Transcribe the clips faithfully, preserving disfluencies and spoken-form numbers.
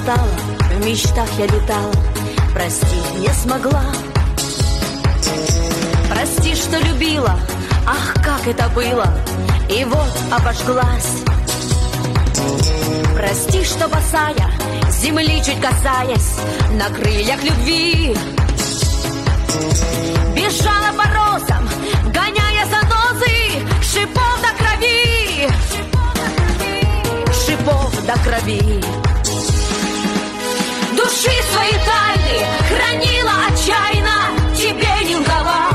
стала, в мечтах я летала, простить не смогла. Прости, что любила, ах, как это было, и вот обожглась. Прости, что босая, земли чуть касаясь, на крыльях любви бежала по розам, гоняя занозы, шипов до крови, шипов до крови. Души свои тайны хранила отчаянно, тебе не лгала.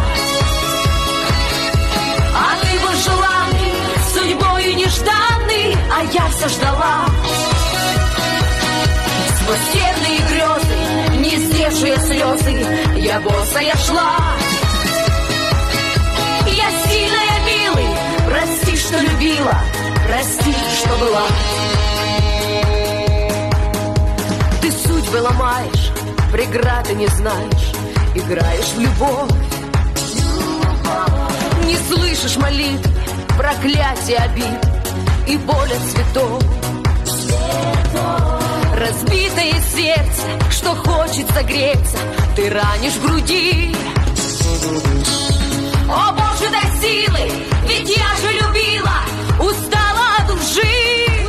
А ты был желанный, судьбою нежданный, а я все ждала. Сквозь терные грезы, не сдевшие слезы, я босая шла. Я сильная, милый, прости, что любила, прости, что была. Ты судьбы ломаешь, преграды не знаешь, играешь в любовь. Не слышишь молитв, проклятия обид и боль от цветов. Разбитое сердце, что хочет согреться, ты ранишь в груди. О, Боже, дай силы, ведь я же любила, устала от лжи,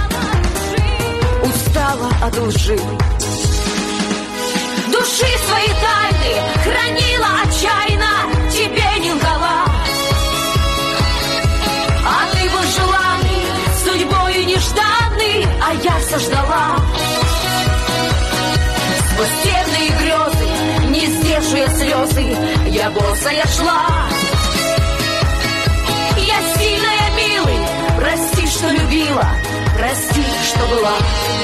устала от лжи. Души свои тайны хранила отчаянно, тебе не лгала. А ты был желанный, судьбою нежданный, а я все ждала. Сквозь терные грезы, не сдевшие слезы, я босая шла. Я сильная, милый, прости, что любила, прости, что была.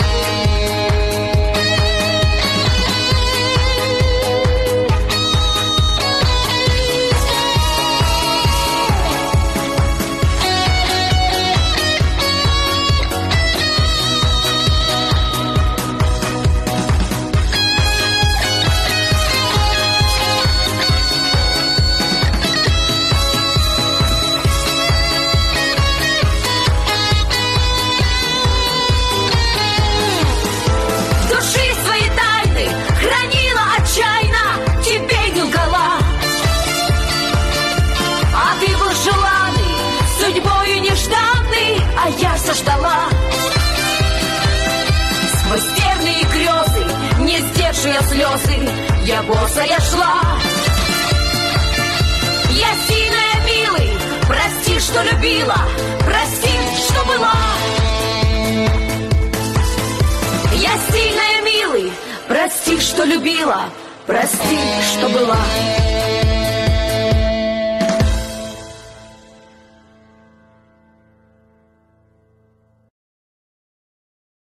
А я все ждала. Сквозь терные грезы, не сдевшие слезы, я босая шла. Я сильная, милый, прости, что любила, прости, что была. Я сильная, милый, прости, что любила, прости, что была.